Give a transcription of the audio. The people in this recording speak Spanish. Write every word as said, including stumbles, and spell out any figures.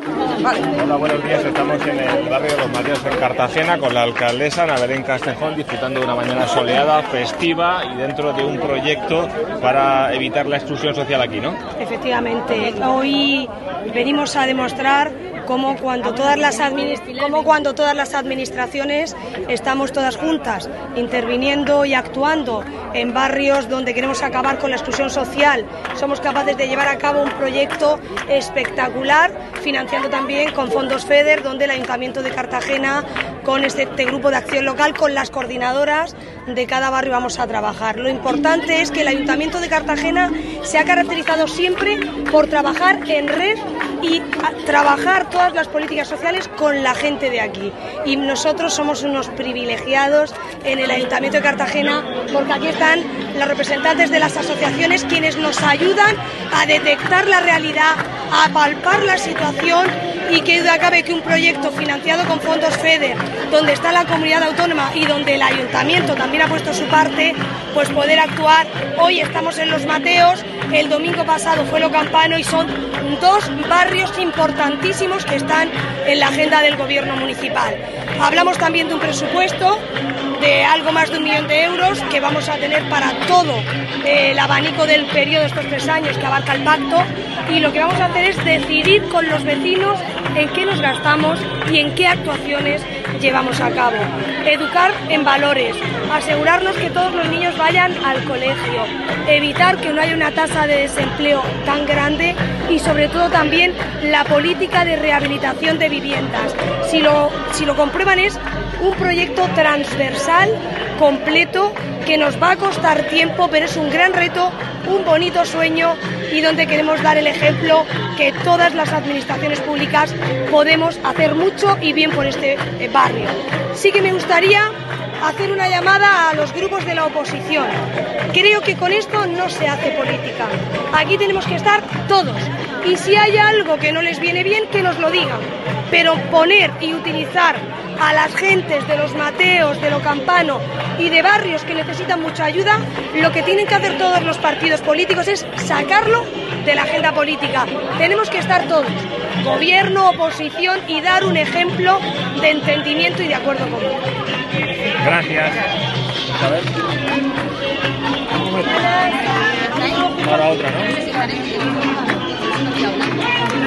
Hola, buenos días. Estamos en el barrio de Los Mateos, en Cartagena, con la alcaldesa Ana Belén Castejón, disfrutando de una mañana soleada, festiva y dentro de un proyecto para evitar la exclusión social aquí, ¿no? Efectivamente, hoy venimos a demostrar cómo cuando todas las administ- cómo cuando todas las administraciones estamos todas juntas, interviniendo y actuando en barrios donde queremos acabar con la exclusión social, somos capaces de llevar a cabo un proyecto espectacular, financiando también con fondos FEDER, donde el Ayuntamiento de Cartagena, con este, este grupo de acción local, con las coordinadoras de cada barrio vamos a trabajar. Lo importante es que el Ayuntamiento de Cartagena se ha caracterizado siempre por trabajar en red y trabajar todas las políticas sociales con la gente de aquí. Y nosotros somos unos privilegiados en el Ayuntamiento de Cartagena porque aquí están los representantes de las asociaciones quienes nos ayudan a detectar la realidad, a palpar la situación y que duda cabe que un proyecto financiado con fondos FEDER, donde está la comunidad autónoma y donde el Ayuntamiento también ha puesto su parte, pues poder actuar. Hoy estamos en Los Mateos, el domingo pasado fue Lo Campano y son dos barrios importantísimos que están en la agenda del gobierno municipal. Hablamos también de un presupuesto de algo más de un millón de euros que vamos a tener para todo eh, el abanico del periodo de estos tres años que abarca el pacto, y lo que vamos a hacer es decidir con los vecinos en qué nos gastamos y en qué actuaciones llevamos a cabo. Educar en valores, asegurarnos que todos los niños vayan al colegio, evitar que no haya una tasa de desempleo tan grande y sobre todo también la política de rehabilitación de viviendas. Si lo, si lo comprueban es un proyecto transversal, completo, que nos va a costar tiempo, pero es un gran reto, un bonito sueño y donde queremos dar el ejemplo que todas las administraciones públicas podemos hacer mucho y bien por este barrio. Sí que me gustaría hacer una llamada a los grupos de la oposición. Creo que con esto no se hace política. Aquí tenemos que estar todos. Y si hay algo que no les viene bien, que nos lo digan. Pero poner y utilizar a las gentes de Los Mateos, de Lo Campano y de barrios que necesitan mucha ayuda, lo que tienen que hacer todos los partidos políticos es sacarlo de la agenda política. Tenemos que estar todos, gobierno, oposición, y dar un ejemplo de entendimiento y de acuerdo común. Gracias. A ver. Ahora otra, ¿no?